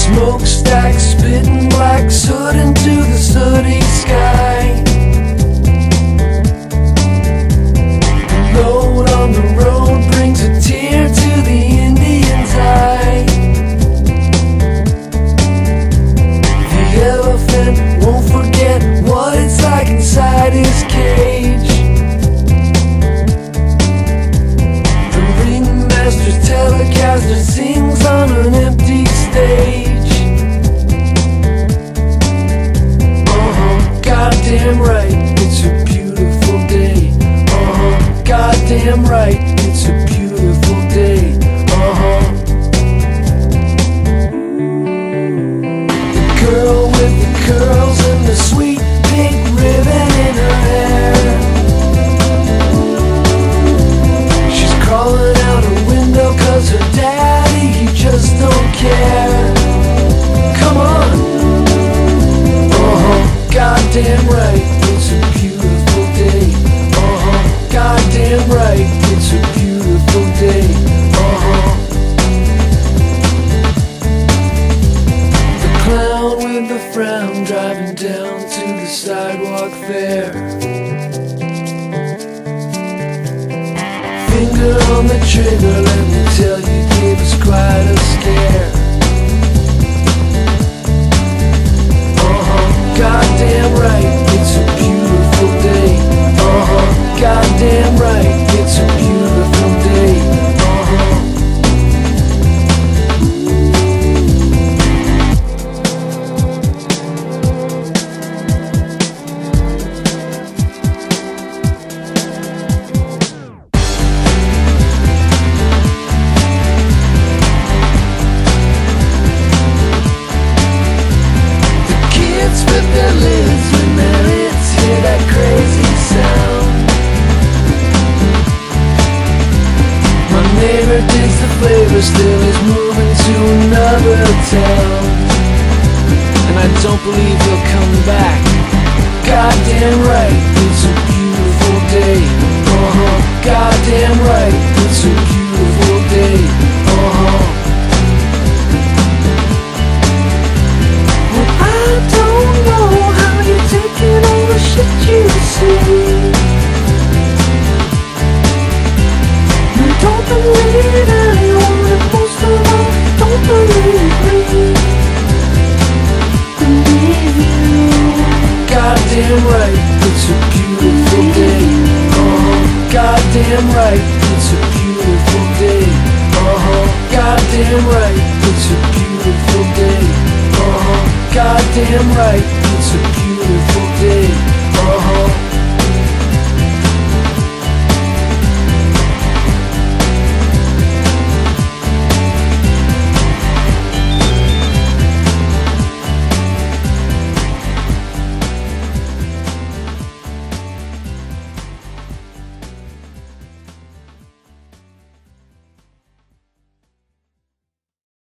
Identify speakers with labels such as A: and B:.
A: Smokestacks spitting black soot into the sooty sky. The load on the road brings a tear to the Indian's eye. The elephant won't forget what it's like inside his cage. The ringmaster's telecaster sings on an empty stage. Goddamn right, it's a beautiful day. Goddamn right, it's a beautiful day. The girl with the curls and the sweet pink ribbon in her hair. She's crawling out her window 'cause her daddy, he just don't care. Come on. Goddamn right, it's a beautiful day. Goddamn right, it's a beautiful day. The clown with the frown driving down to the sidewalk fair. Finger on the trigger, let me tell you, gave us quite a scare. Goddamn right, it's a beautiful day. Goddamn right, it's a beautiful day. Their lids when their lips hear that crazy sound. My neighbor digs the flavor, still is moving to another town, and I don't believe he'll come back. Goddamn right, it's a beautiful day. Goddamn right, it's a beautiful day. You see, you don't believe anyone, and most of all, don't believe me. Believe you. Goddamn right, it's a beautiful day. Goddamn right, it's a beautiful day. Goddamn right, it's a beautiful day. Goddamn right, it's a beautiful day.